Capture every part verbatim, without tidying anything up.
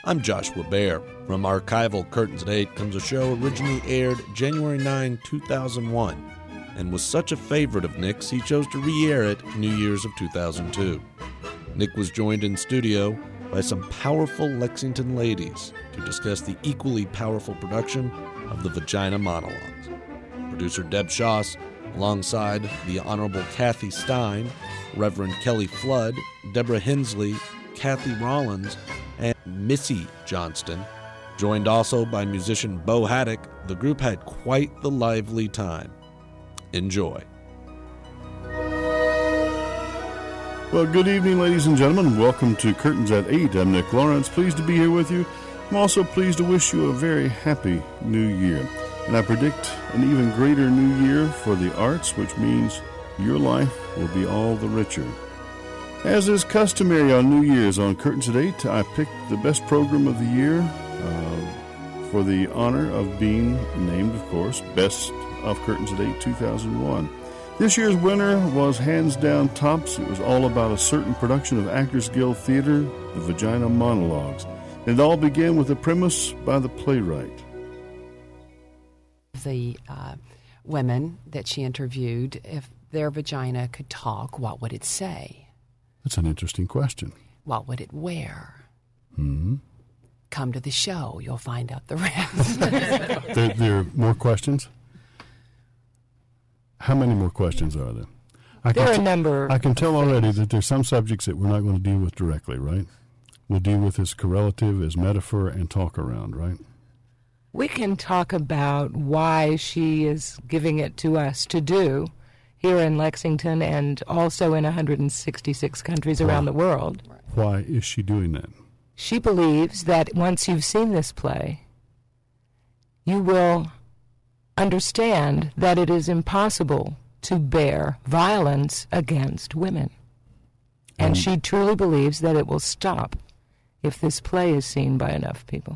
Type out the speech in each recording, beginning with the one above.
I'm Joshua Baer. From archival Curtains at eight comes a show originally aired January ninth, two thousand one, and was such a favorite of Nick's he chose to re-air it New Year's of two thousand two. Nick was joined in studio by some powerful Lexington ladies to discuss the equally powerful production of the Vagina Monologues. Producer Deb Schoss, alongside the Honorable Kathy Stein, Reverend Kelly Flood, Deborah Hensley, Kathy Rollins, and Missy Johnston. Joined also by musician Bo Haddock, the group had quite the lively time. Enjoy. Well, good evening, ladies and gentlemen. Welcome to Curtains at eight. I'm Nick Lawrence. Pleased to be here with you. I'm also pleased to wish you a very happy new year. And I predict an even greater new year for the arts, which means your life will be all the richer. As is customary on New Year's on Curtains at eight, I picked the best program of the year uh, for the honor of being named, of course, Best of Curtains at eight two thousand one. This year's winner was hands down tops. It was all about a certain production of Actors Guild Theater, the Vagina Monologues. And it all began with a premise by the playwright. The uh, women that she interviewed, if their vagina could talk, what would it say? That's an interesting question. What would it wear? Mm-hmm. Come to the show. You'll find out the rest. there, there are more questions? How many more questions are there? I there are t- a number. I can tell already that there's some subjects that we're not going to deal with directly, right? We'll deal with as correlative, as metaphor, and talk around, right? We can talk about why she is giving it to us to do here in Lexington and also in one hundred sixty-six countries why? around the world. Why is she doing that? She believes that once you've seen this play, you will understand that it is impossible to bear violence against women. And Um, she truly believes that it will stop if this play is seen by enough people.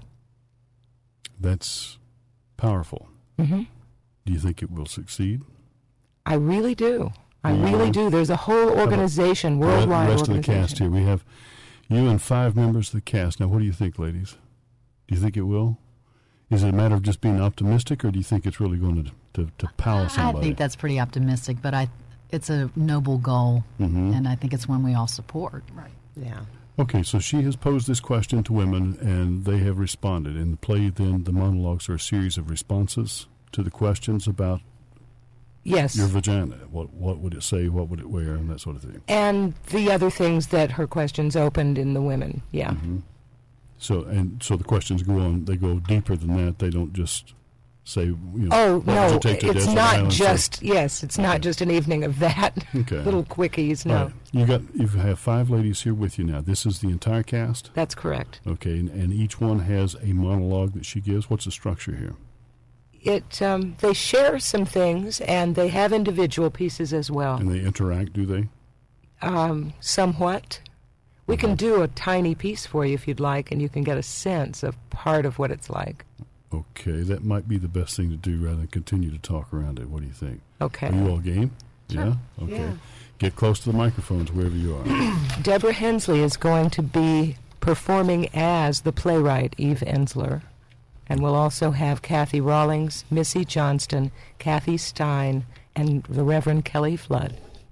That's powerful. Mm-hmm. Do you think it will succeed? I really do. I Yeah. really do. There's a whole organization, The worldwide rest organization. of the cast here. We have you and five members of the cast. Now, what do you think, ladies? Do you think it will? Is it a matter of just being optimistic, or do you think it's really going to to, to power somebody? I think that's pretty optimistic, but I, it's a noble goal, Mm-hmm. and I think it's one we all support. Right. Yeah. Okay, so she has posed this question to women, and they have responded. In the play, then, the monologues are a series of responses to the questions about Yes. your vagina. What what would it say? What would it wear? And that sort of thing. And the other things that her questions opened in the women. Yeah. Mm-hmm. So and so the questions go on. They go deeper than that. They don't just say, you know, Oh, what would no, you take to it's desert not islands or- just, yes, it's not just an evening of that. Okay. Little quickies, All no. right. You got you have five ladies here with you now. This is the entire cast. That's correct. Okay, and, and each one has a monologue that she gives. What's the structure here? It um, they share some things, and they have individual pieces as well, And they interact, do they? um, somewhat. We can do a tiny piece for you if you'd like, and you can get a sense of part of what it's like. Okay, that might be the best thing to do rather than continue to talk around it. What do you think? Okay. Are you all game? Yeah? Okay. Yeah. Get close to the microphones wherever you are. Deborah Hensley is going to be performing as the playwright Eve Ensler. And we'll also have Kathy Rawlings, Missy Johnston, Kathy Stein, and the Reverend Kelly Flood.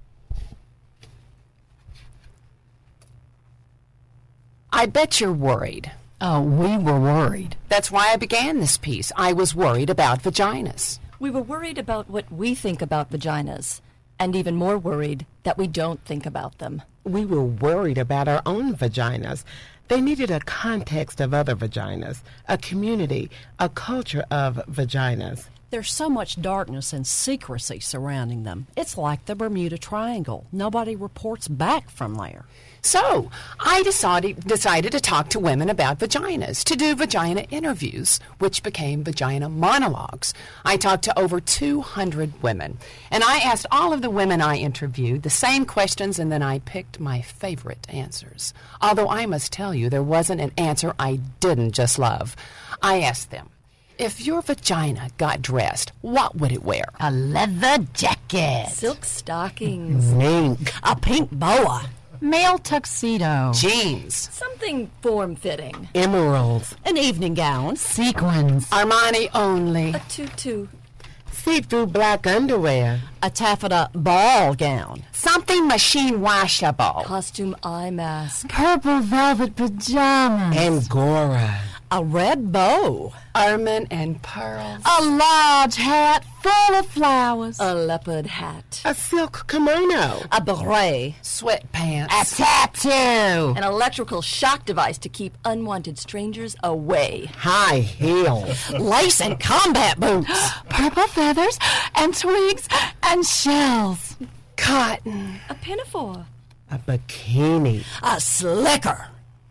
I bet you're worried. Oh, we were worried. That's why I began this piece. I was worried about vaginas. We were worried about what we think about vaginas, and even more worried that we don't think about them. We were worried about our own vaginas. They needed a context of other vaginas, a community, a culture of vaginas. There's so much darkness and secrecy surrounding them. It's like the Bermuda Triangle. Nobody reports back from there. So I decided, decided to talk to women about vaginas, to do vagina interviews, which became Vagina Monologues. I talked to over two hundred women, and I asked all of the women I interviewed the same questions, and then I picked my favorite answers. Although I must tell you, there wasn't an answer I didn't just love. I asked them, if your vagina got dressed, what would it wear? A leather jacket. Silk stockings. Mink. A pink boa. Male tuxedo. Jeans. Something form-fitting. Emeralds. An evening gown. Sequins. Armani only. A tutu. See-through black underwear. A taffeta ball gown. Something machine washable. Costume eye mask. Purple velvet pajamas. Angora. A red bow. Ermine and pearls. A large hat full of flowers. A leopard hat. A silk kimono. A beret. Sweatpants. A tattoo. An electrical shock device to keep unwanted strangers away. High heels. Lace and combat boots. Purple feathers and twigs and shells. Cotton. A pinafore. A bikini. A slicker.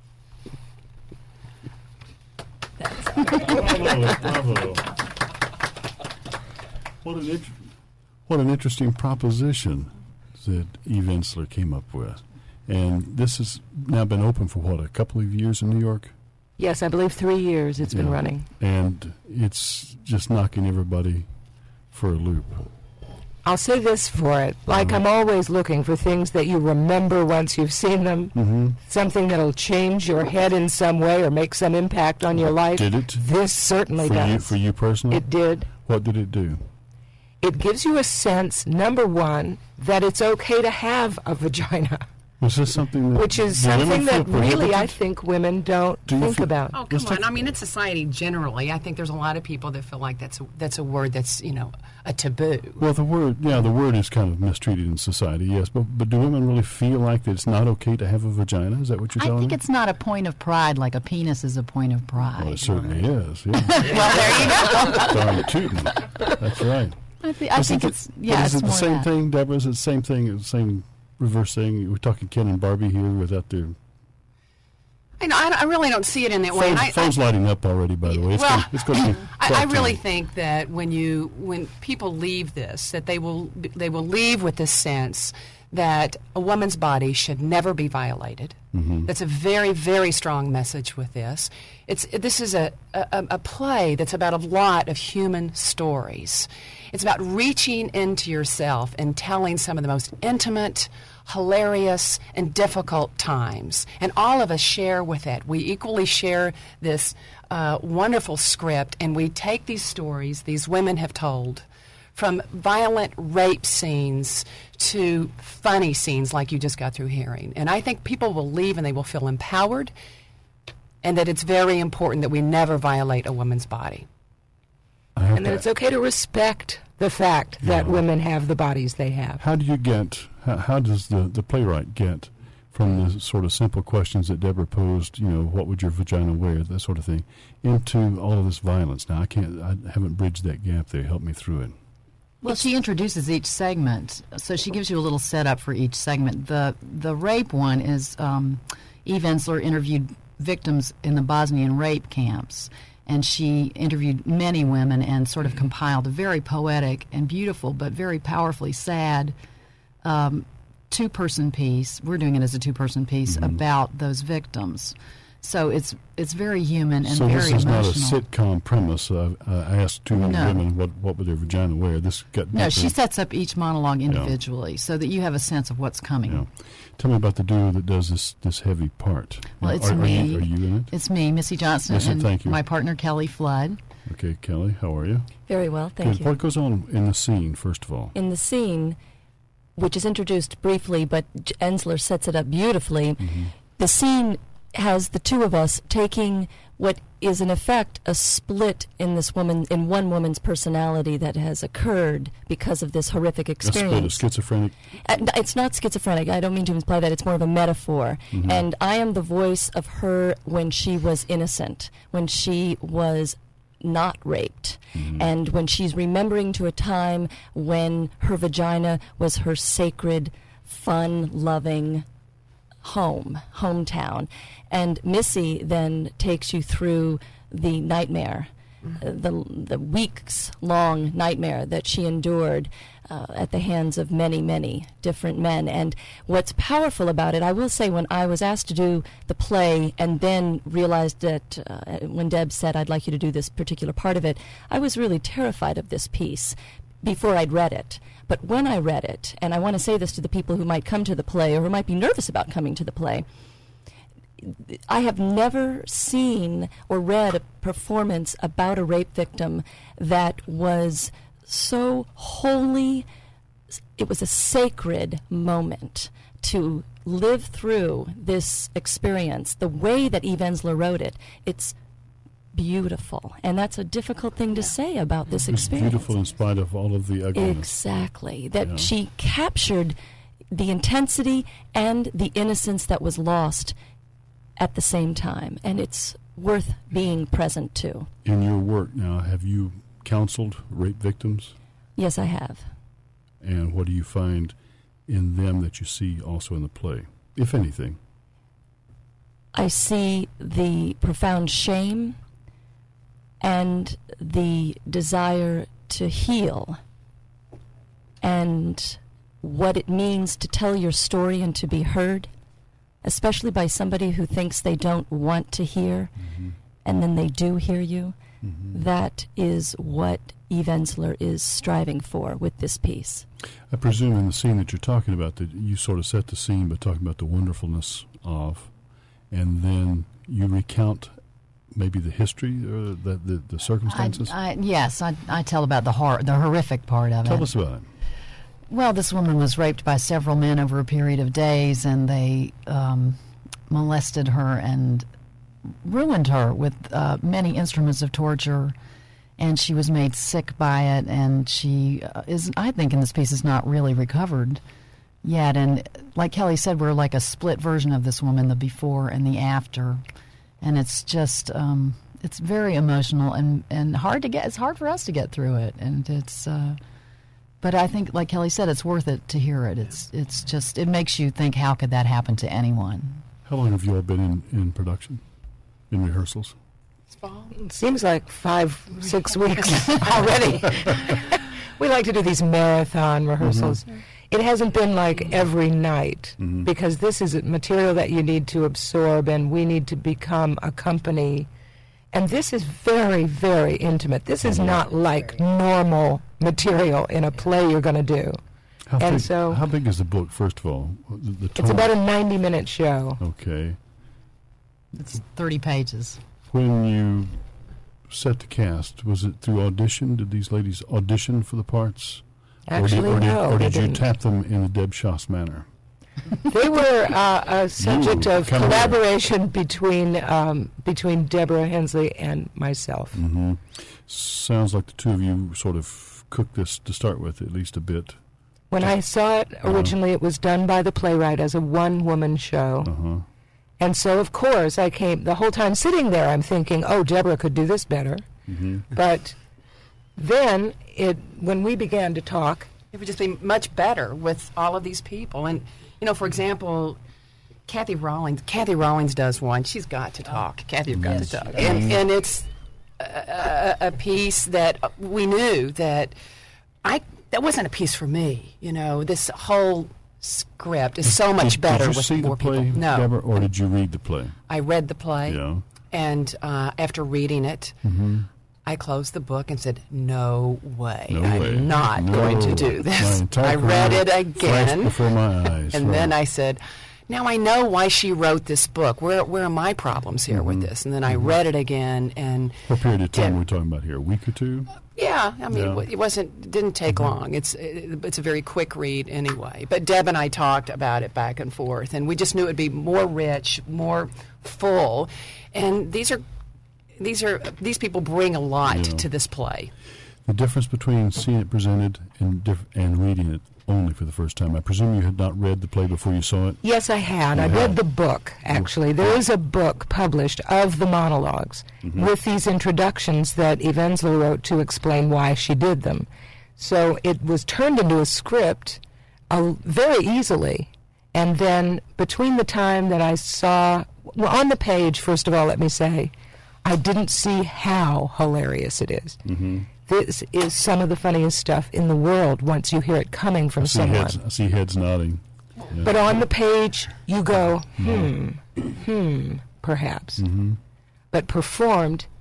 Bravo, bravo. What an, int- what an interesting proposition that Eve Ensler came up with. And this has now been open for, what, a couple of years in New York? Yes, I believe three years it's been Yeah. running. And it's just knocking everybody for a loop. I'll say this for it. Like, I'm always looking for things that you remember once you've seen them. Mm-hmm. Something that'll change your head in some way or make some impact on your life. Did it? This certainly For does. you, for you personally? It did. What did it do? It gives you a sense, number one, that it's okay to have a vagina, Was this something that... which is do women something feel that really I prohibited? think women don't Do you think feel- about. Oh, Let's come on. talk- I mean, in society generally, I think there's a lot of people that feel like that's a, that's a word that's, you know, a taboo. Well, the word, yeah, the word is kind of mistreated in society, yes. But but do women really feel like that it's not okay to have a vagina? Is that what you're I telling think me? it's not a point of pride like a penis is a point of pride. Well, it certainly is. Yeah. Well, there you go. Darn tootin'. That's right. I, th- I Isn't think it- it's, yeah, but it's is it the more same that. thing, Deborah? Is it the same thing? It's the same reverse thing? We're talking Ken and Barbie here without their I, know, I, I really don't see it in that way. phones, And I, phones I, lighting up already. By the way, it's well, going it's going to be. I, I quite really time. think that when you when people leave this, that they will they will leave with this sense that a woman's body should never be violated. Mm-hmm. That's a very very strong message with this. It's this is a, a a play that's about a lot of human stories. It's about reaching into yourself and telling some of the most intimate, hilarious, and difficult times. And all of us share with it. We equally share this uh, wonderful script, and we take these stories these women have told, from violent rape scenes to funny scenes like you just got through hearing. And I think people will leave and they will feel empowered, and that it's very important that we never violate a woman's body. I hope And that that- it's okay to respect the fact that Yeah. women have the bodies they have. How do you get? How, how does the, the playwright get from the sort of simple questions that Deborah posed? You know, what would your vagina wear? That sort of thing, into all of this violence. Now, I can't. I haven't bridged that gap there. Help me through it. Well, she introduces each segment, so she gives you a little setup for each segment. The the rape one is um, Eve Ensler interviewed victims in the Bosnian rape camps, and she interviewed many women and sort of compiled a very poetic and beautiful but very powerfully sad um, two-person piece. We're doing it as a two-person piece Mm-hmm. about those victims. So it's it's very human and So very this is emotional. not a sitcom premise. Uh, uh, I asked two No. women what what would their vagina wear. This got No, she deeper. sets up each monologue individually so that you have a sense of what's coming. Yeah. Tell me about the duo that does this this heavy part. Well, Now, it's are, are me. you, are you in it? It's me, Missy Johnson, Missy, and thank you. my partner Kelly Flood. Okay, Kelly, how are you? Very well, thank Good. you. What goes on in the scene, first of all? In the scene, which is introduced briefly, but J- Ensler sets it up beautifully, Mm-hmm. the scene has the two of us taking what is in effect a split in this woman, in one woman's personality that has occurred because of this horrific A split, a experience. schizophrenic. Uh, n- It's not schizophrenic. I don't mean to imply that. It's more of a metaphor. Mm-hmm. And I am the voice of her when she was innocent, when she was not raped, Mm-hmm. and when she's remembering to a time when her vagina was her sacred, fun, loving home, hometown. And Missy then takes you through the nightmare, uh, the, the weeks-long nightmare that she endured uh, at the hands of many, many different men. And what's powerful about it, I will say, when I was asked to do the play and then realized that uh, when Deb said, I'd like you to do this particular part of it, I was really terrified of this piece before I'd read it. But when I read it, and I want to say this to the people who might come to the play or who might be nervous about coming to the play, I have never seen or read a performance about a rape victim that was so wholly, it was a sacred moment to live through this experience. The way that Eve Ensler wrote it, it's beautiful. And that's a difficult thing to say about this It's experience. beautiful in spite of all of the ugliness. Exactly. That Yeah. she captured the intensity and the innocence that was lost at the same time. And it's worth being present to. In your work now, have you counseled rape victims? Yes, I have. And what do you find in them that you see also in the play, if anything? I see the profound shame and the desire to heal and what it means to tell your story and to be heard, especially by somebody who thinks they don't want to hear, mm-hmm. and then they do hear you. Mm-hmm. That is what Eve Ensler is striving for with this piece. I presume in the scene that you're talking about that you sort of set the scene by talking about the wonderfulness of, and then you recount maybe the history or the, the, the circumstances? I, I, yes, I, I tell about the hor- the horrific part of Tell it. us about it. Well, this woman was raped by several men over a period of days, and they um, molested her and ruined her with uh, many instruments of torture, and she was made sick by it, and she uh, is, I think in this piece, is not really recovered yet. And like Kelly said, we're like a split version of this woman, the before and the after, and it's just, um, it's very emotional and, and hard to get, it's hard for us to get through it, and it's... Uh, But I think, like Kelly said, it's worth it to hear it. It's it's just, it makes you think, how could that happen to anyone? How long have you all been in, in production, in rehearsals? It seems like five, six weeks already. We like to do these marathon rehearsals. Mm-hmm. It hasn't been like every night mm-hmm. because this is material that you need to absorb, and we need to become a company. And this is very, very intimate. This is not like normal material in a play you're going to do. How and big, so, how big is the book, first of all? The, the it's about a ninety-minute show. Okay. It's thirty pages. When you set the cast, was it through audition? Did these ladies audition for the parts? Actually, or did, or no. Did, or did you didn't. tap them in the Deb Schoss manner? They were uh, a subject You, of come collaboration between um, between Deborah Hensley and myself. Mm-hmm. Sounds like the two of you sort of cooked this to start with, at least a bit. When I saw it originally, uh-huh. it was done by the playwright as a one-woman show. Uh-huh. And so, of course, I came, the whole time sitting there, I'm thinking, oh, Deborah could do this better. Mm-hmm. But then, it when we began to talk, it would just be much better with all of these people. And, you know, for example, Kathy Rawlings, Kathy Rawlings does one. She's got to talk. Kathy's got Yes, to talk. she does. And, and it's a, a, a piece that we knew that I, that wasn't a piece for me. You know, this whole script is so much did, better did you with see more the play, people. No. Deborah, or did you read the play? I read the play. Yeah. And uh, after reading it, Mm-hmm. I closed the book and said, no way. No I'm way. not No. going to do My this. entire I read career it flashed again. before my eyes. And right. then I said, now I know why she wrote this book. Where where are my problems here Mm-hmm. with this? And then I read it again, and What period of time Deb- are we talking about here? A week or two? yeah, I mean, Yeah. it wasn't it didn't take long. It's it, it's a very quick read anyway. But Deb and I talked about it back and forth, and we just knew it'd be more rich, more full. And these are these are these people bring a lot Yeah. to this play. The difference between seeing it presented and diff- and reading it only for the first time. I presume you had not read the play before you saw it? yes, I had. You I had. read the book, actually. There is a book published of the monologues Mm-hmm. with these introductions that Eve Ensler wrote to explain why she did them. So it was turned into a script uh, very easily. And then between the time that I saw, well, on the page, first of all, let me say, I didn't see how hilarious it is. Mm-hmm. This is some of the funniest stuff in the world once you hear it coming from I see someone. heads, I see heads nodding. Yeah. But on the page, you go, hmm, hmm, perhaps. Mm-hmm. But performed,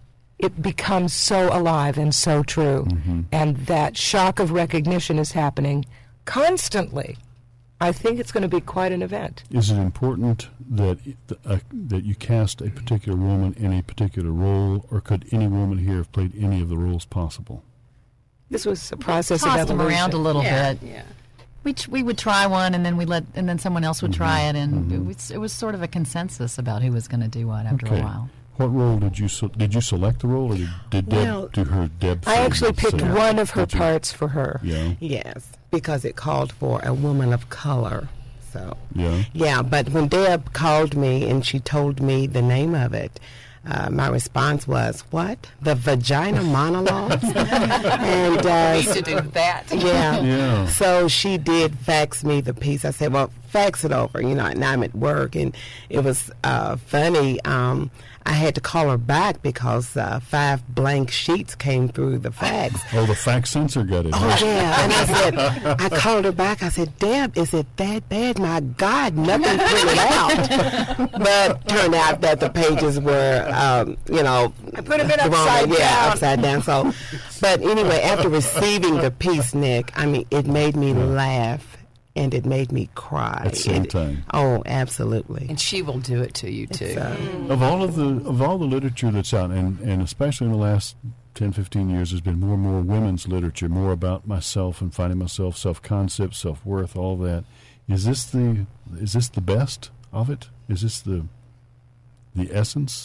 it becomes so alive and so true. Mm-hmm. And that shock of recognition is happening constantly. I think it's going to be quite an event. Is it important that uh, that you cast a particular woman in a particular role, or could any woman here have played any of the roles possible? This was a process Tossed of them evolution. around a little Yeah, bit. yeah. We ch- we would try one, and then we let, and then someone else would try it, and Mhm. it, was, it was sort of a consensus about who was going to do what after Okay. a while. What role did you se- did you select the role, or did, did Deb Well, do her Deb? I thing actually and picked say- one of her Did you- parts for her. Yeah, Yes, because it called for a woman of color. So, yeah. yeah, but when Deb called me and she told me the name of it, uh, my response was, "What? The Vagina Monologues?" and uh, Need to do that. yeah. Yeah. So she did fax me the piece. I said, "Well, fax it over," you know, and I'm at work, and it was uh, funny. Um, I had to call her back because uh, five blank sheets came through the fax. Oh, the fax censor got it. Oh, huh? yeah. And I said, I called her back. I said, "Deb, is it that bad? My God, nothing printed out." But turned out that the pages were, um, you know, I put 'em in the wrong- upside yeah, down. upside down. So, but anyway, after receiving the piece, Nick, I mean, it made me laugh and it made me cry. At the same It- time. Oh, absolutely. And she will do it to you, too. So, Of all of the of all the literature that's out, and, and especially in the last ten, fifteen years, there's been more and more women's literature, more about myself and finding myself, self-concept, self-worth, all that. Is this the is this the best of it? Is this the the essence?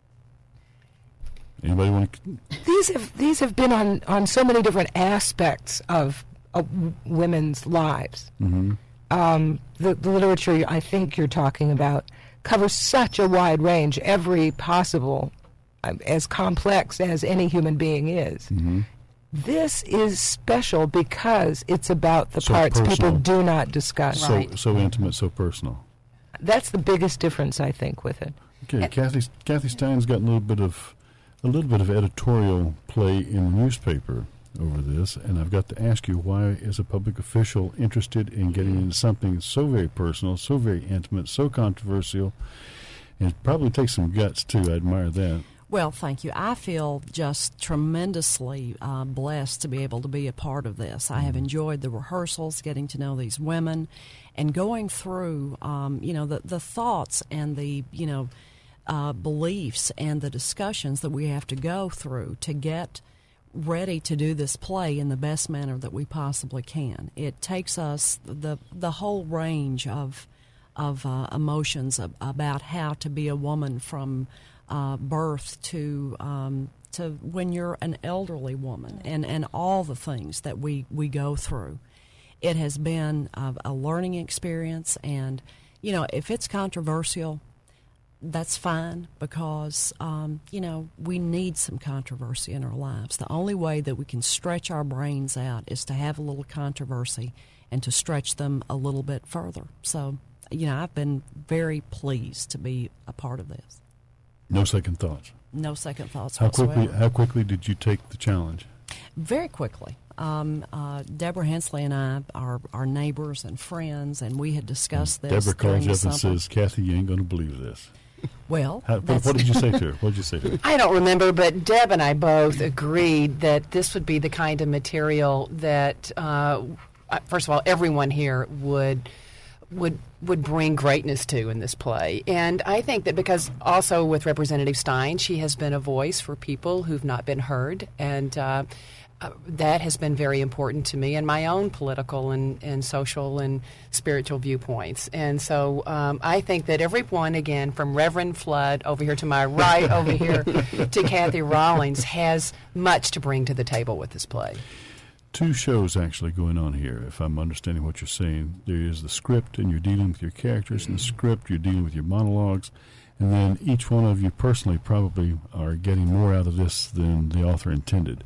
Anybody want to? These have these have been on, on so many different aspects of, of w- women's lives. Mm-hmm. Um, the, the literature I think you're talking about covers such a wide range, every possible, um, as complex as any human being is. Mm-hmm. This is special because it's about the So parts people personal. do not discuss. So Right. so intimate, so personal. That's the biggest difference, I think, with it. Okay, Kathy Kathy Stein's got a little bit of a little bit of editorial play in the newspaper over this, and I've got to ask you, why is a public official interested in getting into something so very personal, so very intimate, so controversial? And it probably takes some guts too. I admire that. Well, thank you. I feel just tremendously uh, blessed to be able to be a part of this. I have enjoyed the rehearsals, getting to know these women, and going through, um, you know, the, the thoughts and the, you know, uh, beliefs and the discussions that we have to go through to get ready to do this play in the best manner that we possibly can. It takes us the the whole range of of uh, emotions ab- about how to be a woman from uh, birth to um, to when you're an elderly woman, and, and all the things that we, we go through. It has been a, a learning experience, and you know, if it's controversial, that's fine, because, um, you know, we need some controversy in our lives. The only way that we can stretch our brains out is to have a little controversy and to stretch them a little bit further. So, you know, I've been very pleased to be a part of this. No second thoughts. No second thoughts How whatsoever. quickly how quickly did you take the challenge? Very quickly. Um, uh, Deborah Hensley and I are, are neighbors and friends, and we had discussed this. Deborah during calls the you up and summer. says, "Kathy, you ain't going to believe this." Well, How, what, that's- what did you say to her? What did you say to her? I don't remember, but Deb and I both agreed that this would be the kind of material that, uh, first of all, everyone here would would would bring greatness to in this play. And I think that because also with Representative Stein, she has been a voice for people who've not been heard, and uh, uh, that has been very important to me in my own political and, and social and spiritual viewpoints. And so um, I think that everyone, again, from Reverend Flood over here to my right over here to Kathy Rawlings, has much to bring to the table with this play. Two shows actually going on here, if I'm understanding what you're saying. There is the script, and you're dealing with your characters. In the script, you're dealing with your monologues. And then each one of you personally probably are getting more out of this than the author intended.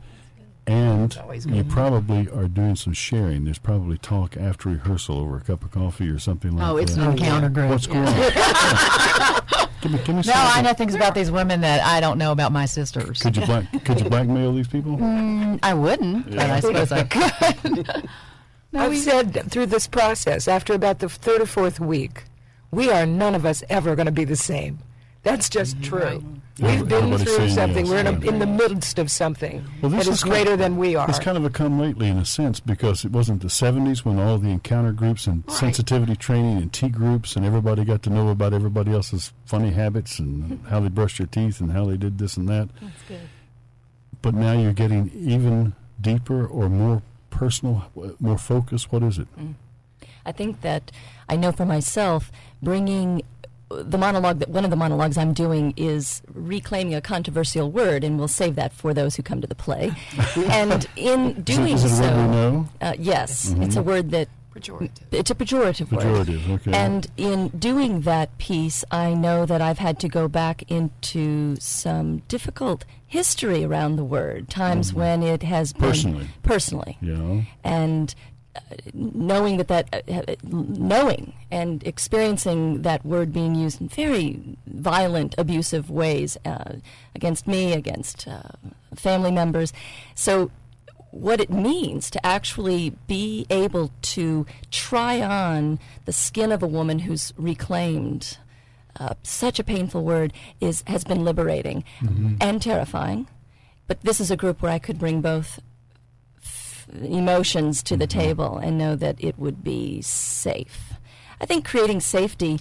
And you probably are doing some sharing. There's probably talk after rehearsal over a cup of coffee or something like Oh, it's that. an encounter group. What's going yeah. on? give me, give me No, some I of know it. things about these women that I don't know about my sisters. Could you, black, could you blackmail these people? Mm, I wouldn't, but I suppose I could. No, I've we- said through this process, after about the third or fourth week, we are none of us ever going to be the same. That's just true. We've been Everybody's through saying something. yes, We're in, a, yeah. in the midst of something Well, this that is is kind- greater than we are. It's kind of a come lately in a sense because it wasn't the seventies when all the encounter groups and Right. sensitivity training and tea groups and everybody got to know about everybody else's funny habits and how they brushed their teeth and how they did this and that. That's good. But now you're getting even deeper or more personal, w- more focused. What is it? I think that I know for myself, bringing the monologue, that one of the monologues I'm doing is reclaiming a controversial word, and we'll save that for those who come to the play. And in doing is it, is it a so, word we know? uh, yes, it's a word that Pejorative. it's a pejorative, word. Pejorative, okay. And in doing that piece, I know that I've had to go back into some difficult history around the word, times when it has been Personally. personally, Yeah. and uh, knowing that that uh, uh, knowing and experiencing that word being used in very violent, abusive ways uh, against me, against uh, family members. So what it means to actually be able to try on the skin of a woman who's reclaimed uh, such a painful word is has been liberating and terrifying. But this is a group where I could bring both f- emotions to the table and know that it would be safe. I think creating safety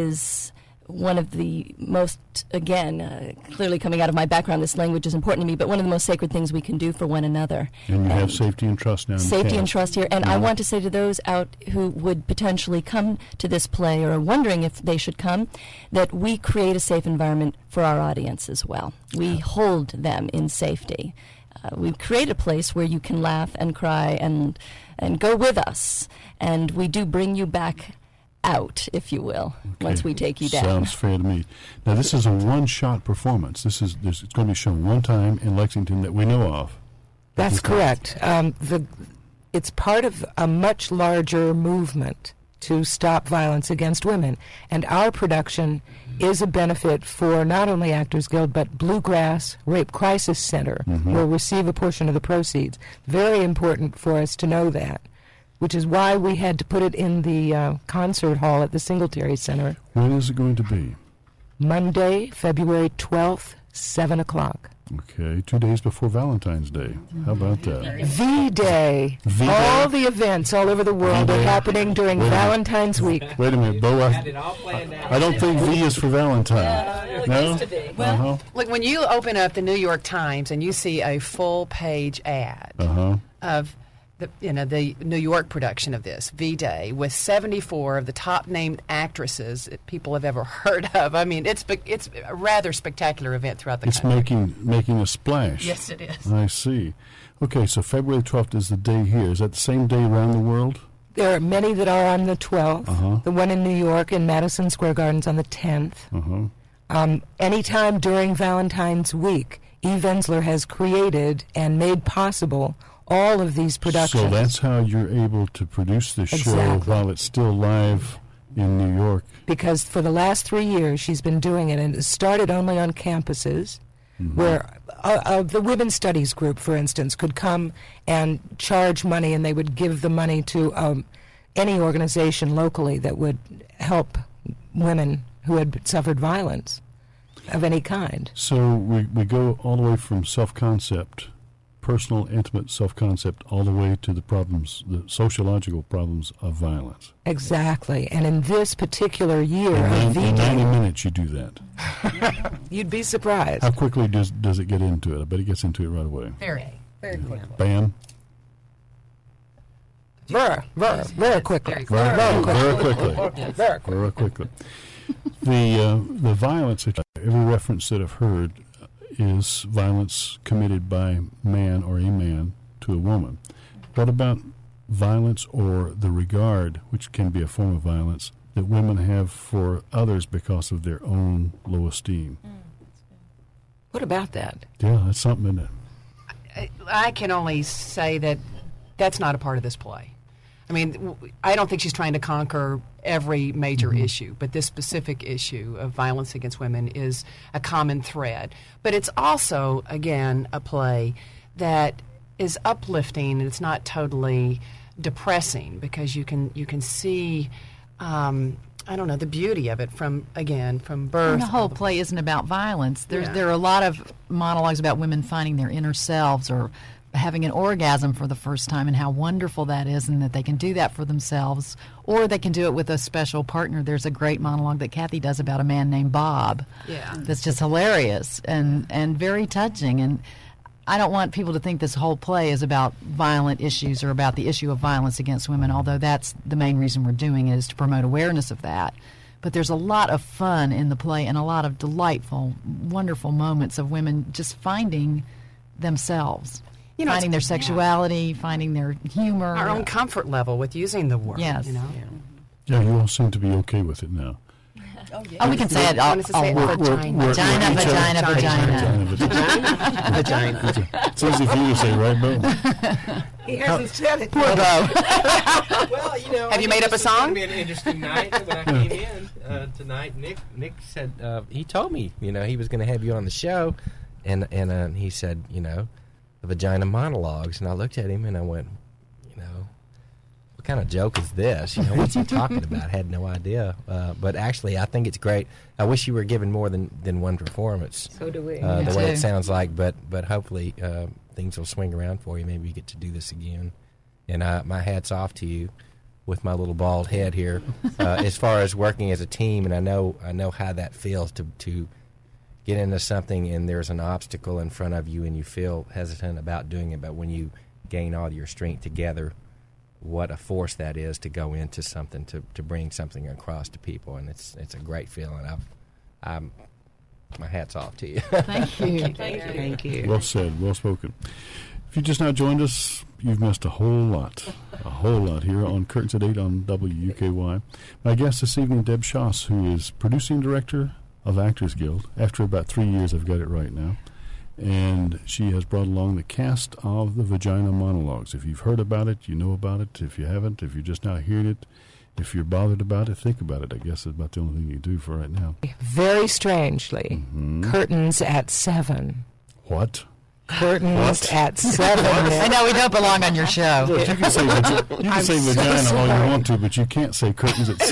is one of the most, again, uh, clearly coming out of my background, this language is important to me, but one of the most sacred things we can do for one another. And you have safety and trust now. in the Safety and cast. trust here. And I want to say to those out who would potentially come to this play or are wondering if they should come, that we create a safe environment for our audience as well. We hold them in safety. Uh, we create a place where you can laugh and cry and and go with us. And we do bring you back out, if you will, once we take you down. Sounds fair to me. Now, this is a one-shot performance. This is this, it's going to be shown one time in Lexington that we know of. That's Okay. correct. Um, the, it's part of a much larger movement to stop violence against women. And our production is a benefit for not only Actors Guild, but Bluegrass Rape Crisis Center will receive a portion of the proceeds. Very important for us to know that, which is why we had to put it in the uh, concert hall at the Singletary Center. When is it going to be? Monday, February twelfth, seven o'clock. Okay, two days before Valentine's Day. How about that? V-Day. V-Day. All the events all over the world are V-Day. happening during Wait a minute. Valentine's Week. Wait a minute, Bo. I, I don't think V is for Valentine. No? Uh-huh. Look, when you open up the New York Times and you see a full page ad Uh-huh. of the you know the New York production of this V-Day with seventy-four of the top named actresses that people have ever heard of. I mean, it's spe- it's a rather spectacular event throughout the It's country. making making a splash. Yes, it is. I see. Okay, so February twelfth is the day here. Is that the same day around the world? There are many that are on the twelfth. Uh-huh. The one in New York in Madison Square Gardens on the tenth. Uh-huh. Um, anytime during Valentine's Week, Eve Ensler has created and made possible all of these productions. So that's how you're able to produce this show Exactly. while it's still live in New York. Because for the last three years she's been doing it, and it started only on campuses where uh, uh, the Women's Studies group, for instance, could come and charge money, and they would give the money to um, any organization locally that would help women who had suffered violence of any kind. So we, we go all the way from self-concept, personal, intimate self-concept, all the way to the problems, the sociological problems of violence. Exactly. And in this particular year In, of nine, in V-Day, ninety minutes you do that. you'd be surprised. How quickly does does it get into it? I bet it gets into it right away. Very, very quickly. Bam. Very, very, very quickly. Very Very, quickly. very quickly. Very quickly. Very quickly. The uh, the violence, that every reference that I've heard is violence committed by man or a man to a woman. What about violence or the regard, which can be a form of violence, that women have for others because of their own low esteem? What about that? Yeah, that's something, isn't it? I, I can only say that that's not a part of this play. I mean, w- I don't think she's trying to conquer every major issue, but this specific issue of violence against women is a common thread. But it's also, again, a play that is uplifting, and it's not totally depressing, because you can you can see um, I don't know, the beauty of it from, again, from birth. And the whole all the- play isn't about violence. There's Yeah. there are a lot of monologues about women finding their inner selves or having an orgasm for the first time and how wonderful that is, and that they can do that for themselves, or they can do it with a special partner. There's a great monologue that Kathy does about a man named Bob. Yeah. That's just hilarious and and very touching. And I don't want people to think this whole play is about violent issues or about the issue of violence against women, although that's the main reason we're doing it, is to promote awareness of that. But there's a lot of fun in the play and a lot of delightful, wonderful moments of women just finding themselves, You know, finding their it's- yeah. sexuality, finding their humor. Our own comfort level with using the word. Yes. You know? Yeah, you all seem to be okay with it now. Oh, we can say it. I I'll, wanted to say I'll- it. We're- we're- we're- Vagina. we're each Vagina, other- vagina, Vagina. Vagina. It's easy for you to say, right, Bo? He hasn't said it. Well, you know, Have I you think made up this a was song? gonna be an interesting night when I came in uh, tonight. Nick, Nick said uh, he told me, you know, he was going to have you on the show, and and uh, he said, you know, the vagina monologues, and I looked at him and I went, you know, what kind of joke is this? You know, what's he talking about? I had no idea, uh, but actually, I think it's great. I wish you were given more than, than one performance. So do we. Uh, Me the way too. it sounds like, but but hopefully uh, things will swing around for you. Maybe you get to do this again. And uh, my hat's off to you, with my little bald head here, uh, as far as working as a team. And I know I know how that feels to to get into something and there's an obstacle in front of you and you feel hesitant about doing it. But when you gain all your strength together, what a force that is to go into something to, to bring something across to people. And it's it's a great feeling. I've I'm my hat's off to you. Thank you. Thank you. Well said, well spoken. If you just now joined us, you've missed a whole lot, a whole lot here on Curtains at eight on W U K Y. My guest this evening, Deb Schoss, who is producing director of Actors Guild. After about three years, I've got it right now. And she has brought along the cast of the Vagina Monologues. If you've heard about it, you know about it. If you haven't, if you just now heard it, if you're bothered about it, think about it. I guess that's about the only thing you do for right now. Very strangely, curtains at seven. What? Curtains What? at seven. I know we don't belong on your show. Look, you can say, vagi- you can I'm say so vagina all sorry. you want to, but you can't say curtains at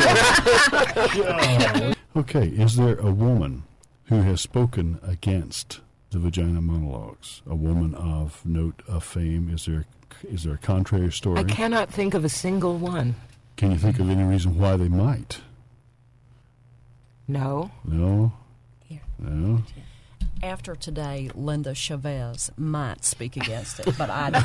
seven. Okay, is there a woman who has spoken against the Vagina Monologues? A woman of note, of fame? Is there is there a contrary story? I cannot think of a single one. Can you think of any reason why they might? No. No? Here. No? After today, Linda Chavez might speak against it, but I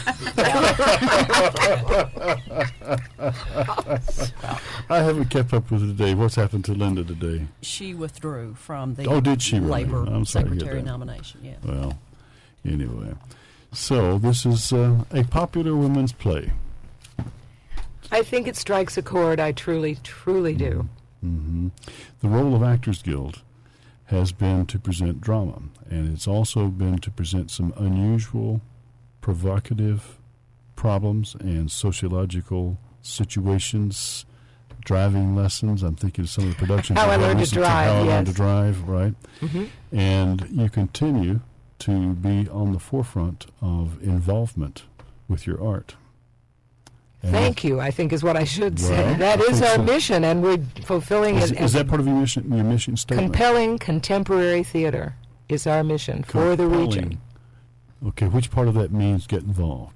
I haven't kept up with it today. What's happened to Linda today? she withdrew from the Oh, did she really? labor I'm sorry to hear secretary that. nomination. Yeah. Well, anyway. So, this is uh, a popular women's play. I think it strikes a chord. I truly, truly do. hmm The role of Actors Guild has been to present drama, and it's also been to present some unusual, provocative problems and sociological situations, driving lessons. I'm thinking of some of the productions. How I I've Learned to listened Drive, How I Learned to yes. Drive, right? Mhm. And you continue to be on the forefront of involvement with your art. And Thank you, I think is what I should say. Well, That I is think our so. mission, and we're fulfilling Is, it. is that part of your mission, your mission statement? Compelling contemporary theater is our mission for the region. Compelling. Okay, which part of that means get involved?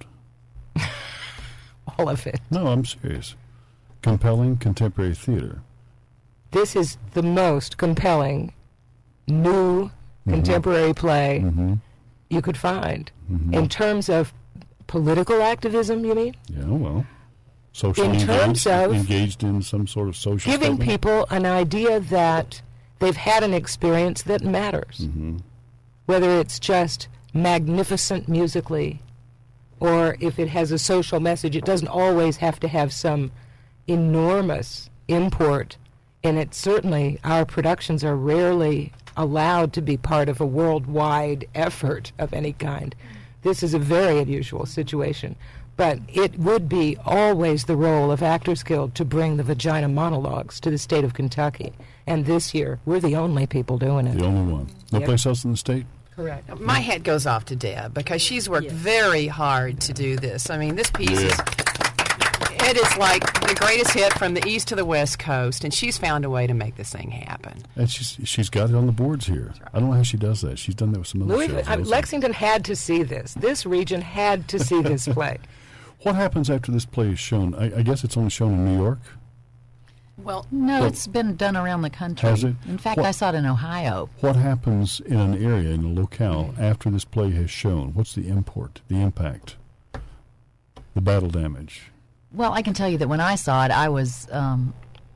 All of it. No, I'm serious. Compelling contemporary theater. This is the most compelling new contemporary play Mm-hmm. you could find. Mm-hmm. In terms of political activism, you mean? Yeah, well, socially In terms engaged, of engaged in some sort of social Giving statement. people an idea that they've had an experience that matters. Mm-hmm. Whether it's just magnificent musically or if it has a social message, it doesn't always have to have some enormous import. And it certainly, our productions are rarely allowed to be part of a worldwide effort of any kind. This is a very unusual situation. But it would be always the role of Actors Guild to bring the Vagina Monologues to the state of Kentucky. And this year, we're the only people doing it. The only one. No Yep. place else in the state? Correct. My hat goes off to Deb because she's worked very hard to do this. I mean, this piece is It is like the greatest hit from the east to the west coast, and she's found a way to make this thing happen. And she's she's got it on the boards here. I don't know how she does that. She's done that with some other Louis, shows. uh, also. Lexington had to see this. This region had to see this play. What happens after this play is shown? I, I guess it's only shown in New York. Well, No, Well, it's been done around the country. Has it? In fact, What- I saw it in Ohio. What happens in an area, in a locale, after this play has shown? What's the import, the impact, the battle damage? Well, I can tell you that when I saw it, I was um,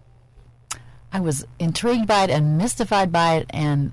I was intrigued by it and mystified by it, and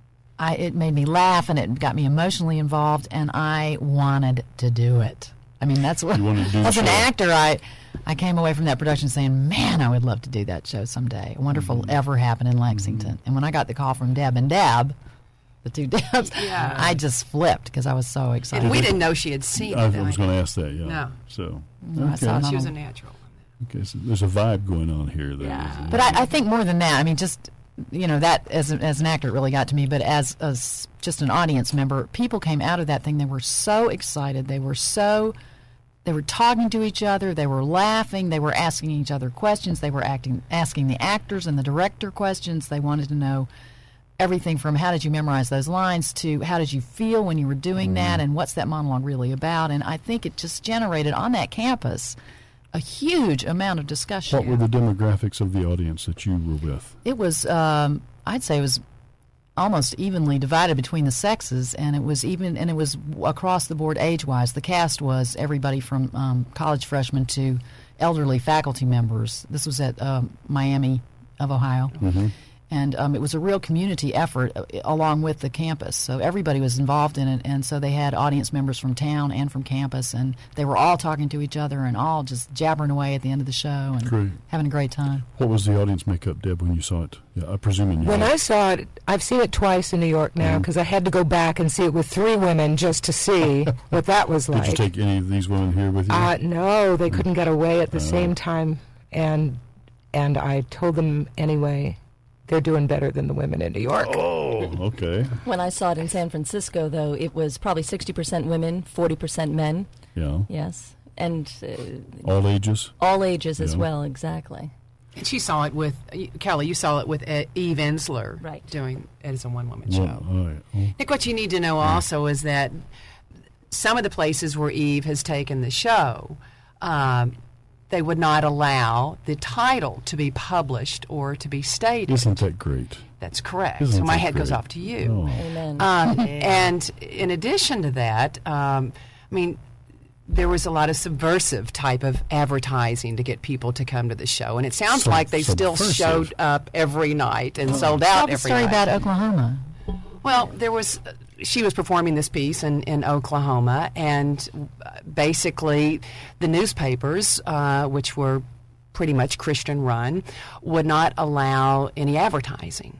I it made me laugh, and it got me emotionally involved, and I wanted to do it. I mean, that's what. You wanted to do the as an show. actor, I I came away from that production saying, "Man, I would love to do that show someday. Wonderful Mm-hmm. ever happened in Lexington." And when I got the call from Deb and Dab, the two Debs, Yeah. I just flipped because I was so excited. and we didn't know she had seen I it. was going to ask that, yeah. No. So, No, I saw it okay. on She was a- a natural. okay, so there's a vibe going on here. Then, Yeah. isn't But there? I, I think more than that. I mean, just you know, that as a, as an actor, it really got to me. But as as just an audience member, people came out of that thing. They were so excited. They were so. They were talking to each other. They were laughing. They were asking each other questions. They were acting, asking the actors and the director questions. They wanted to know everything from how did you memorize those lines to how did you feel when you were doing that, and what's that monologue really about. And I think it just generated on that campus a huge amount of discussion. What were the demographics of the audience that you were with? It was, um, I'd say, it was almost evenly divided between the sexes, and it was even, and it was across the board age-wise. The cast was everybody from um, college freshmen to elderly faculty members. This was at um, Miami of Ohio. Mm-hmm. And um, it was a real community effort uh, along with the campus. So everybody was involved in it. And so they had audience members from town and from campus. And they were all talking to each other and all just jabbering away at the end of the show and Great. having a great time. What was the audience makeup, Deb, when you saw it? Yeah, I'm presuming you When had. I saw it, I've seen it twice in New York now Mhm. because I had to go back and see it with three women just to see what that was like. Did you take any of these women here with you? Uh, no, they couldn't get away at the same time, and and I told them anyway. They're doing better than the women in New York. oh, okay. When I saw it in San Francisco, though, it was probably sixty percent women, forty percent men. Yeah. Yes. And uh, All ages? all ages as Yeah. well, exactly. And she saw it with, uh, Kelly, you saw it with uh, Eve Ensler Right. doing it as a one-woman Well, show. all right. Oh, Nick, what you need to know also is that some of the places where Eve has taken the show, um, they would not allow the title to be published or to be stated. isn't that great? That's correct. Isn't so my that head goes great? off to you. Oh. Amen. Um, and in addition to that, um, I mean, there was a lot of subversive type of advertising to get people to come to the show, and it sounds Sub- like they still subversive. showed up every night and sold out Tell the every story night. about Oklahoma. Well, there was. She was performing this piece in, in Oklahoma, and uh, basically, the newspapers, uh, which were pretty much Christian run, would not allow any advertising.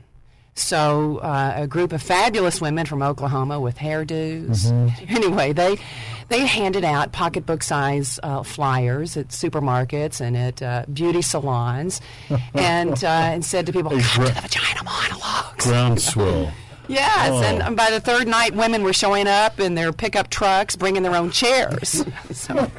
So, uh, a group of fabulous women from Oklahoma with hairdos. Anyway, they they handed out pocketbook size uh, flyers at supermarkets and at uh, beauty salons, and uh, and said to people, A "Come gra- to the Vagina Monologues." Groundswell. Yes, Oh. and by the third night, women were showing up in their pickup trucks, bringing their own chairs. So,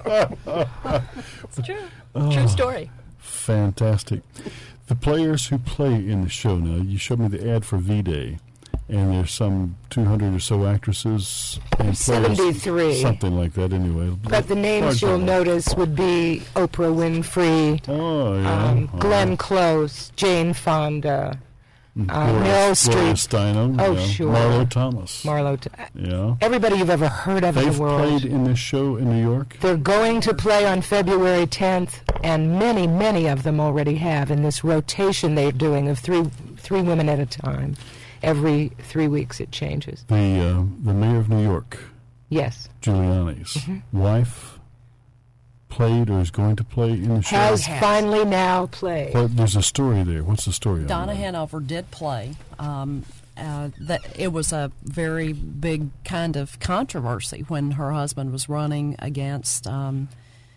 It's true. True story. Fantastic. The players who play in the show now, you showed me the ad for V-Day, and there's some two hundred or so actresses and players. seventy-three. Something like that, anyway. But the names Large you'll number. notice would be Oprah Winfrey, Oh, yeah. um, Oh. Glenn Close, Jane Fonda, uh, Gloria- Meryl Gloria Streep, Steinem. Oh, yeah. sure. Marlo Thomas. Marlo. T- Yeah. everybody you've ever heard of in They've the world. played in this show in New York. They're going to play on February tenth, and many, many of them already have in this rotation they're doing of three three women at a time. Every three weeks it changes. The uh, the mayor of New York, Yes. Giuliani's Mm-hmm. wife, played or is going to play in the show. Has Has. finally now played. Well, there's a story there. What's the story? on Donna that? Hanover did play. Um, uh, that it was a very big kind of controversy when her husband was running against um,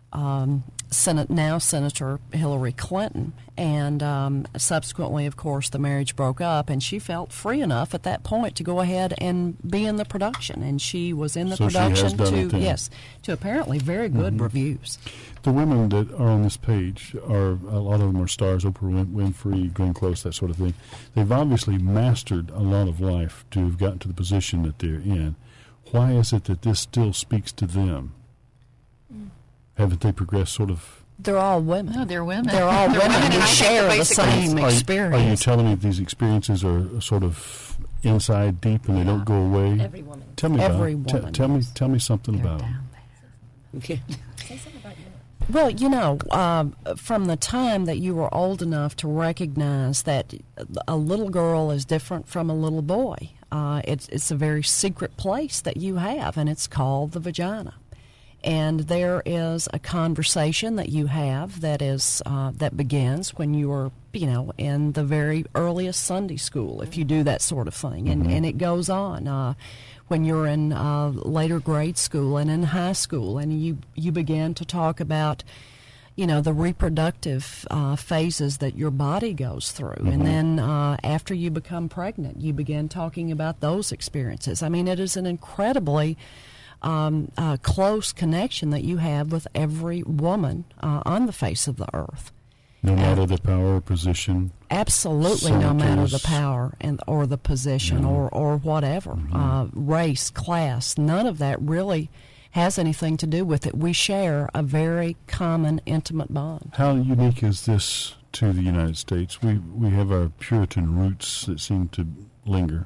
um, Senate, now Senator Hillary Clinton, and um, subsequently, of course, the marriage broke up, and she felt free enough at that point to go ahead and be in the production, and she was in the So she has production done to it then. yes, to apparently very good Mhm. reviews. The women that are on this page are, a lot of them are stars, Oprah Win- Winfrey, Glenn Close, that sort of thing. They've obviously mastered a lot of life to have gotten to the position that they're in. Why is it that this still speaks to them? Mm. Haven't they progressed sort of? They're all women. No, they're women. They're all They're women women, and who I think share the the basic same Are you- Are you experience. telling me these experiences are sort of inside deep and they don't go away? Every woman. Tell me Every about it. woman, T- tell me, yes. tell me something They're about it. down there. Say something about you. Well, you know, um, from the time that you were old enough to recognize that a little girl is different from a little boy, uh, it's it's a very secret place that you have, and it's called the vagina. And there is a conversation that you have that is uh, that begins when you are, you know, in the very earliest Sunday school, if you do that sort of thing, and and it goes on. Uh, when you're in uh, later grade school and in high school, and you you begin to talk about, you know, the reproductive uh, phases that your body goes through, Mm-hmm. and then uh, after you become pregnant, you begin talking about those experiences. I mean, it is an incredibly um, uh, close connection that you have with every woman uh, on the face of the earth. No matter the power or position. Absolutely, no matter the Senators. power and or the position Yeah. or or whatever, Mm-hmm. uh, race, class, none of that really has anything to do with it. We share a very common, intimate bond. How unique is this to the United States? We we have our Puritan roots that seem to linger,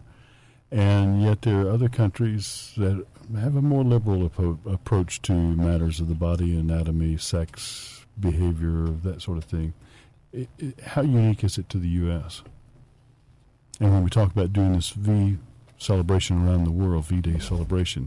and yet there are other countries that have a more liberal appo- approach to matters of the body, anatomy, sex, behavior, that sort of thing. It, it, how unique is it to the U S? And when we talk about doing this V celebration around the world, V-Day celebration,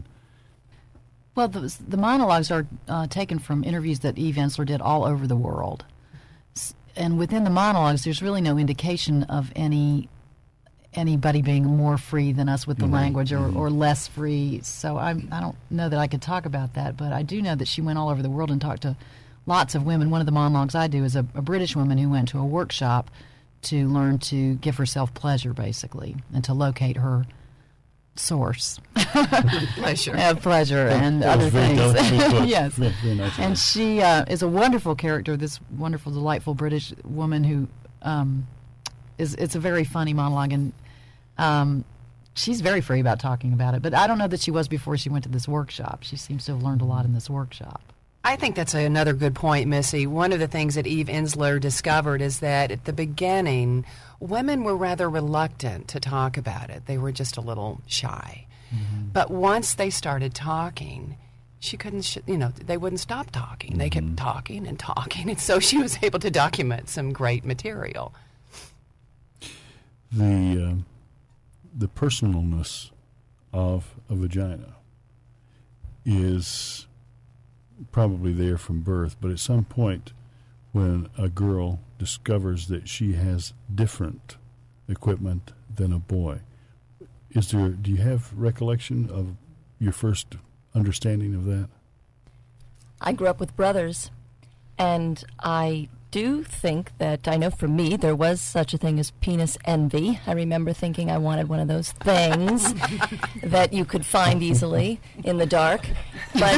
Well, the, the monologues are uh, taken from interviews that Eve Ensler did all over the world. S- And within the monologues, there's really no indication of any anybody being more free than us with the language or, or less free. So I, I don't know that I could talk about that, but I do know that she went all over the world and talked to lots of women. One of the monologues I do is a, a British woman who went to a workshop to learn to give herself pleasure, basically, and to locate her source. Pleasure. Have pleasure and that other was very things. delicately put. Yes. Very, very nice of And you. she uh, is a wonderful character, this wonderful, delightful British woman who um, is, it's a very funny monologue, and um, she's very free about talking about it. But I don't know that she was before she went to this workshop. She seems to have learned a lot in this workshop. I think that's a, another good point, Missy. One of the things that Eve Ensler discovered is that at the beginning, women were rather reluctant to talk about it. They were just a little shy. Mm-hmm. But once they started talking, she couldn't, sh- you know, they wouldn't stop talking. Mm-hmm. They kept talking and talking, and so she was able to document some great material. The uh, the personalness of a vagina is probably there from birth, but at some point when a girl discovers that she has different equipment than a boy, is there, do you have recollection of your first understanding of that? I grew up with brothers, and I do think that, I know for me, there was such a thing as penis envy. I remember thinking I wanted one of those things that you could find easily in the dark. But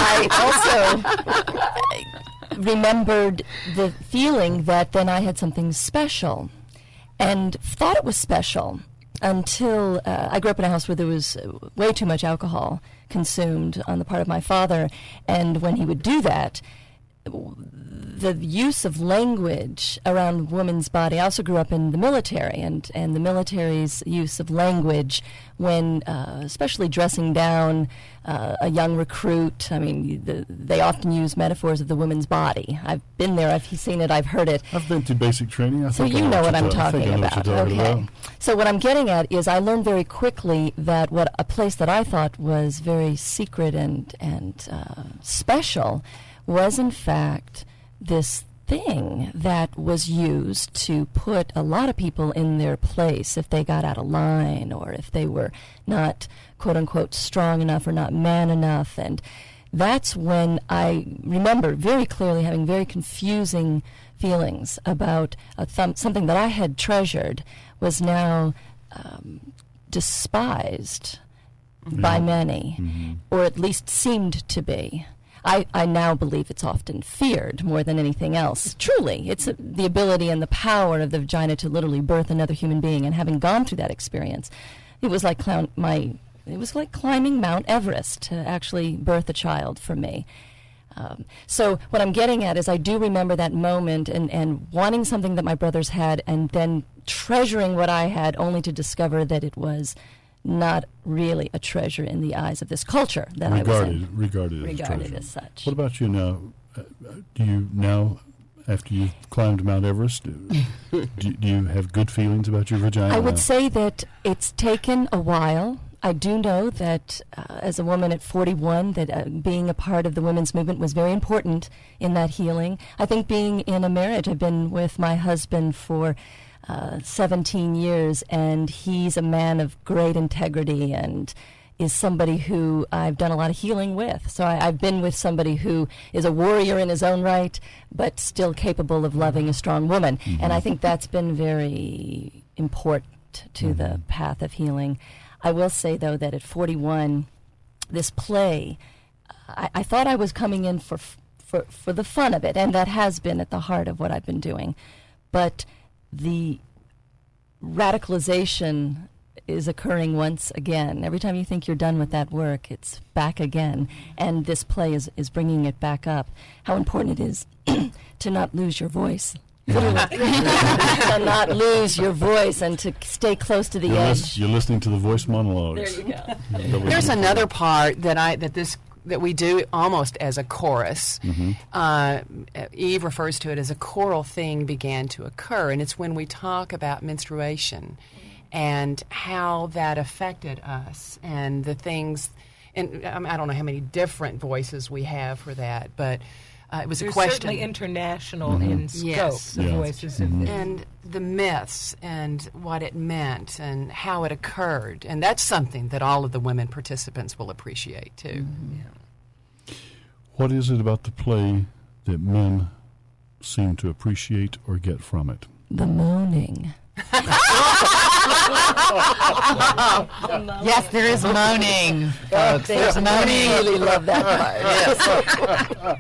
I also remembered the feeling that then I had something special, and thought it was special until uh, I grew up in a house where there was uh, way too much alcohol consumed on the part of my father, and when he would do that, the use of language around women's body. I also grew up in the military, and, and the military's use of language when, uh, especially dressing down uh, a young recruit. I mean, the, they often use metaphors of the woman's body. I've been there, I've seen it, I've heard it. I've been through basic training. I So think I you know what you're I'm ta- I think talking I know about. what you're talking Okay. about. So what I'm getting at is I learned very quickly that what a place that I thought was very secret and and uh, special was in fact this thing that was used to put a lot of people in their place if they got out of line or if they were not quote unquote strong enough or not man enough, and that's when I remember very clearly having very confusing feelings about a thumb, something that I had treasured was now um, despised Yeah. by many, Mhm. or at least seemed to be. I, I now believe it's often feared more than anything else. Truly, it's a, the ability and the power of the vagina to literally birth another human being. And having gone through that experience, it was like clown, my it was like climbing Mount Everest to actually birth a child for me. Um, so what I'm getting at is I do remember that moment and, and wanting something that my brothers had, and then treasuring what I had, only to discover that it was not really a treasure in the eyes of this culture that I was regarded in. regarded as Regarded treasure. as such. What about you now? Uh, uh, do you now, after you've climbed Mount Everest, do, do, do you have good feelings about your vagina? I would now? say that it's taken a while. I do know that uh, as a woman at forty-one, that uh, being a part of the women's movement was very important in that healing. I think being in a marriage, I've been with my husband for uh, seventeen years, and he's a man of great integrity and is somebody who I've done a lot of healing with. So I, I've been with somebody who is a warrior in his own right, but still capable of loving a strong woman. Mm-hmm. And I think that's been very important to Mm-hmm. the path of healing. I will say, though, that at forty-one, this play, I, I thought I was coming in for, f- for for the fun of it, and that has been at the heart of what I've been doing. But the radicalization is occurring once again. Every time you think you're done with that work, it's back again. And this play is, is bringing it back up. How important it is to not lose your voice. Literally. To not lose your voice and to stay close to the You're, edge. lis- you're listening to the voice monologues. There you go. There's another part that I that this that we do almost as a chorus. Mhm. Uh, Eve refers to it as a choral thing began to occur, and it's when we talk about menstruation and how that affected us and the things. And um, I don't know how many different voices we have for that, but uh, it was There's a question. certainly international Mhm. in scope, Yes. the Yeah. voices of Mhm. this. and the myths and what it meant and how it occurred, and that's something that all of the women participants will appreciate too. What is it about the play that men seem to appreciate or get from it? The moaning. Yes, there is moaning, folks. There's moaning. really love that part.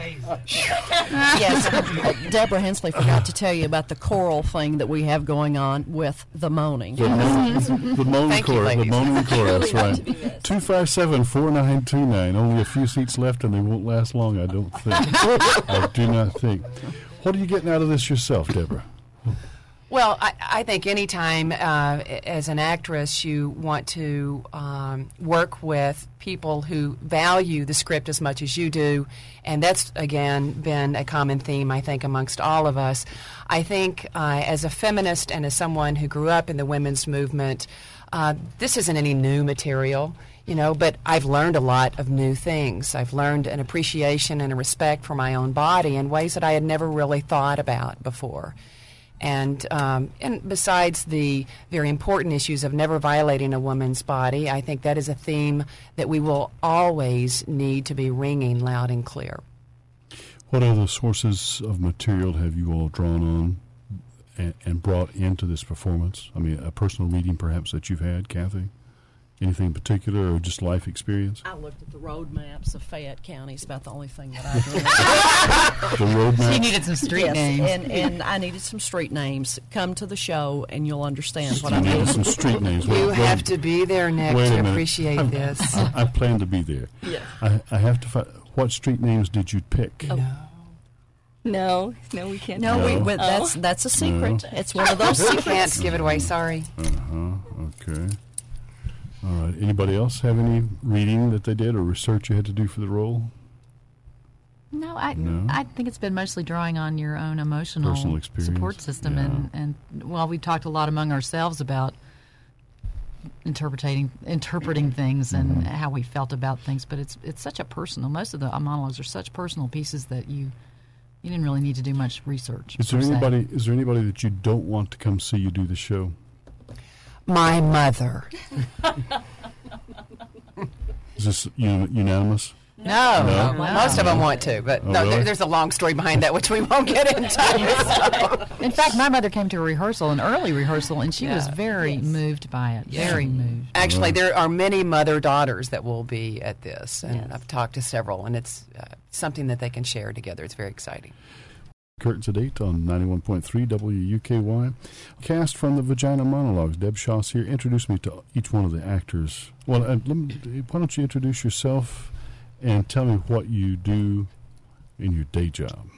Yes, uh, Deborah Hensley forgot to tell you about the choral thing that we have going on with the moaning. The, moan, the moan Thank you, chorus. The ladies. moaning chorus, not right. to be missed. two five seven, four nine two nine. Only a few seats left, and they won't last long, I don't think. I do not think. What are you getting out of this yourself, Deborah? Well, I, I think anytime uh, as an actress you want to um, work with people who value the script as much as you do, and that's, again, been a common theme, I think, amongst all of us. I think uh, as a feminist and as someone who grew up in the women's movement, uh, this isn't any new material. You know, but I've learned a lot of new things. I've learned an appreciation and a respect for my own body in ways that I had never really thought about before. And um, and besides the very important issues of never violating a woman's body, I think that is a theme that we will always need to be ringing loud and clear. What other sources of material have you all drawn on and, and brought into this performance? I mean, a personal reading perhaps that you've had, Kathy? Anything in particular, or just life experience? I looked at the road maps of Fayette County. It's about the only thing that I The road She map? needed some street yes, names. and and I needed some street names. Come to the show, and you'll understand what You I mean. needed some street names. You Wait- wait- have to be there, Nick, wait a to minute. appreciate I'm- this. I, I plan to be there. Yeah. I, I have to find, what street names did you pick? No, no, we can't. No, No. we, we, that's that's a secret. It's one of those You secrets. can't give it away, sorry. Uh-huh, okay. All right. Anybody else have any reading that they did or research you had to do for the role? No, I No? I think it's been mostly drawing on your own emotional Personal experience, support system, yeah. and and well, we talked a lot among ourselves about interpreting interpreting things and Mm-hmm. how we felt about things. But it's it's such a personal. Most of the monologues are such personal pieces that you you didn't really need to do much research. Is there per se. anybody? Is there anybody that you don't want to come see you do the show? My mother. Is this un- unanimous? No, No? no. Most of them want to, but Oh, no, really? there, there's a long story behind that, which we won't get into. So. In fact, my mother came to a rehearsal, an early rehearsal, and she was Yeah. very moved by it. Very moved. Actually, there are many mother-daughters that will be at this, and Yes. I've talked to several, and it's uh, something that they can share together. It's very exciting. Curtains at eight on ninety-one point three W U K Y. Cast from the Vagina Monologues. Deb Schoss here. Introduce me to each one of the actors. Well, uh, let me, why don't you introduce yourself and tell me what you do in your day job?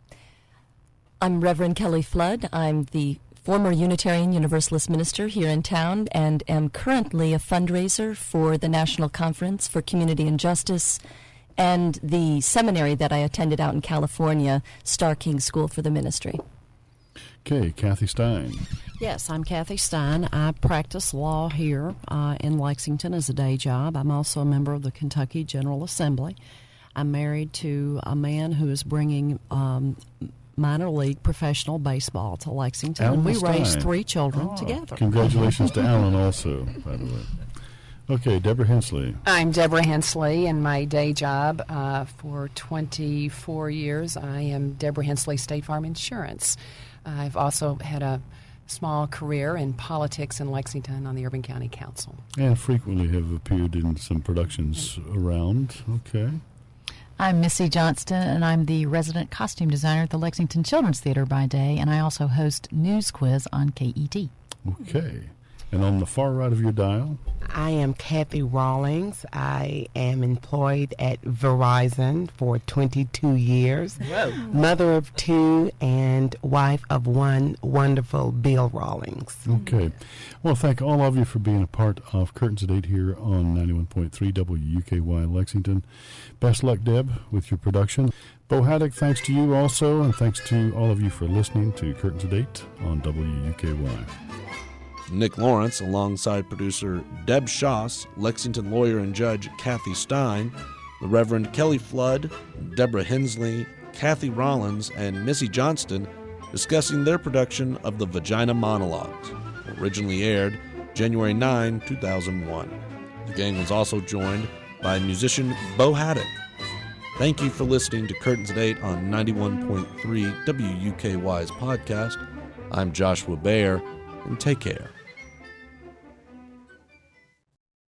I'm Reverend Kelly Flood. I'm the former Unitarian Universalist minister here in town and am currently a fundraiser for the National Conference for Community and Justice and the seminary that I attended out in California, Star King School for the Ministry. Okay, Kathy Stein. Yes, I'm Kathy Stein. I practice law here uh, in Lexington as a day job. I'm also a member of the Kentucky General Assembly. I'm married to a man who is bringing um, minor league professional baseball to Lexington, Alan and we Stein. raised three children Oh, together. Congratulations to Alan also, by the way. Okay, Deborah Hensley. I'm Deborah Hensley, and my day job uh, for twenty-four years, I am Deborah Hensley State Farm Insurance. I've also had a small career in politics in Lexington on the Urban County Council. And frequently have appeared in some productions around. Okay. I'm Missy Johnston, and I'm the resident costume designer at the Lexington Children's Theater by day, and I also host News Quiz on K E T. Okay. And on the far right of your dial? I am Kathy Rawlings. I am employed at Verizon for twenty-two years. Whoa. Mother of two and wife of one wonderful Bill Rawlings. Okay. Well, thank all of you for being a part of Curtains at eight here on ninety-one point three W U K Y Lexington. Best luck, Deb, with your production. Bo Haddock, thanks to you also, and thanks to all of you for listening to Curtains at eight on W U K Y. Nick Lawrence, alongside producer Deb Schoss, Lexington lawyer and judge Kathy Stein, the Reverend Kelly Flood, Deborah Hensley, Kathy Rollins, and Missy Johnston, discussing their production of the Vagina Monologues, originally aired January ninth, two thousand one. The gang was also joined by musician Bo Haddock. Thank you for listening to Curtains at eight on ninety-one point three W U K Y's podcast. I'm Joshua Baer, and take care.